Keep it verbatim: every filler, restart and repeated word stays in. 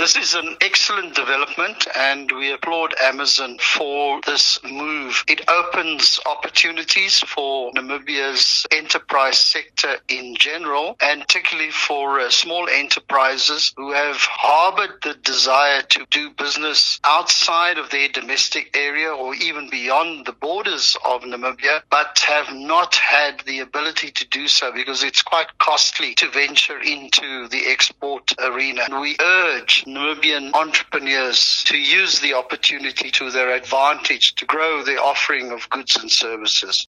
This is an excellent development, and we applaud Amazon for this move. It opens opportunities for Namibia's enterprise sector in general, and particularly for uh, small enterprises who have harbored the desire to do business outside of their domestic area or even beyond the borders of Namibia, but have not had the ability to do so because it's quite costly to venture into the export arena. And we urge Namibian entrepreneurs to use the opportunity to their advantage to grow their offering of goods and services.